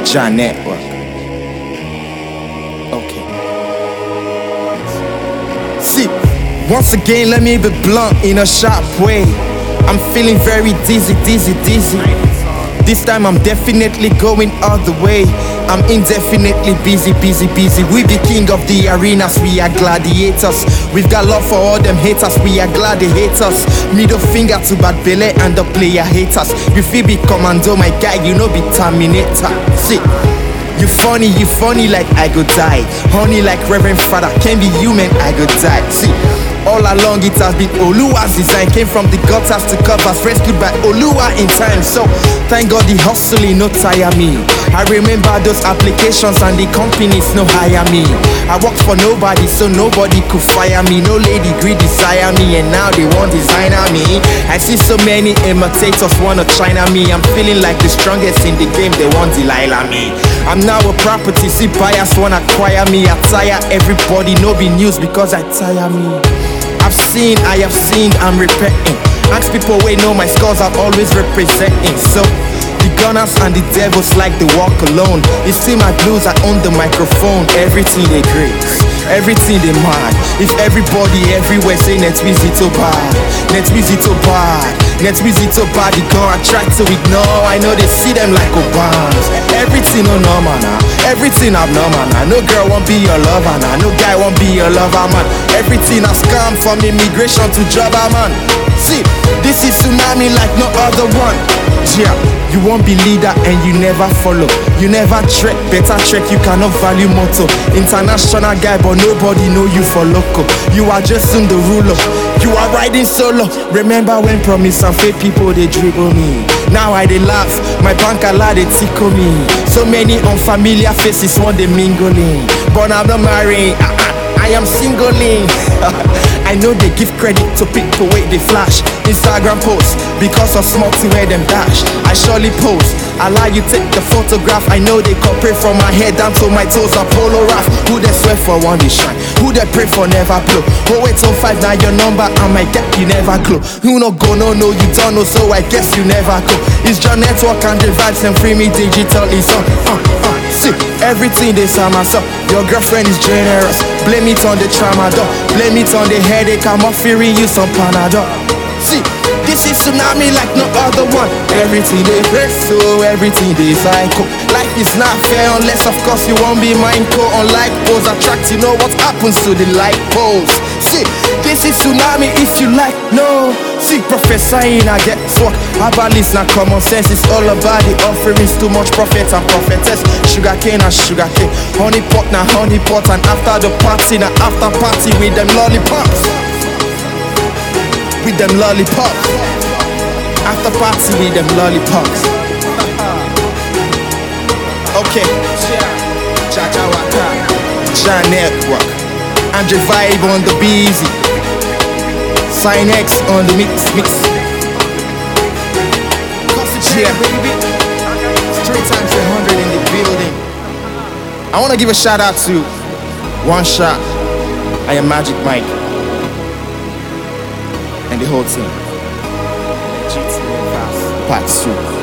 John Network. Okay. See, once again, let me be blunt in a sharp way. I'm feeling very dizzy. This time I'm definitely going all the way. I'm indefinitely busy. We be king of the arenas, we are gladiators. We've got love for all them haters, we are gladiators. Middle finger to bad belly and the player haters. You feel be commando, my guy, you know be terminator. See, you funny like I go die. Honey like Reverend Father, can be human, I go die. See, all along it has been Oluwa's design. Came from the gutters to covers, rescued by Oluwa in time. So thank God the hustling no tire me. I remember those applications and the companies no hire me. I worked for nobody, so nobody could fire me. No lady greed desire me, and now they want designer me. I see so many imitators wanna China me. I'm feeling like the strongest in the game, they want Delilah me. I'm now a property, see buyers wanna acquire me. I tire everybody, no be news because I tire me. I have seen, I'm repenting. Ask people where know my scores, I'm always representing. So the gunners and the devils like they walk alone. You see my blues, I own the microphone. Everything they grace, everything they mad. If everybody everywhere say Netweezy to bad, Netweezy to bad, Netweezy to bad, they gon' attract to ignore. I know they see them like Obams. Everything no normal now, everything abnormal now. No girl won't be your lover now, no guy won't be your lover man. Everything has come from immigration to jobber man. See, this is tsunami like no other one. Yeah, you won't be leader and you never follow. You never trek, better trek, you cannot value motto. International guy but nobody know you for local. You are just in the ruler, you are riding solo. Remember when promise and fake people they dribble me. Now I they laugh, my bank allow they tickle me. So many unfamiliar faces want they mingling. But I'm not marrying, I am singling. I know they give credit to people wait they flash Instagram posts because of small to where them dash. I surely post, allow you take the photograph. I know they cooperate from my head down to my toes. Apollo Raf, who they swear for one they shine, who they pray for never blow. 0805 now your number and my gap you never glow. You no go no you don't know, so I guess you never go. It's John Network and the vibes and free me digitally. So see, everything they sum us up. Your girlfriend is generous, blame it on the tramadol, blame it on the headache, I'm offering you some Panadol. See, this is tsunami like no other one. Everything they break, so everything they cycle. Life is not fair unless of course you won't be mindful. Unlike pose attract, you know what happens to the light poles. See, this is tsunami if you like, no. See, professor in I get work. Abalis na common sense, it's all about the offerings. Too much prophets and prophetess. Sugarcane and sugarcane, honey pot na honey pot. And after the party na after party with them lollipops. With them lollipops. After party with them lollipops. Okay. Jaja Waka, John Network, Andre Vibe on the Beezy, Sign X on the mix. Yeah, baby. 3 times 100 in the building. I want to give a shout out to One Shot, I Am Magic Mike, and the whole team. GTA Part 2.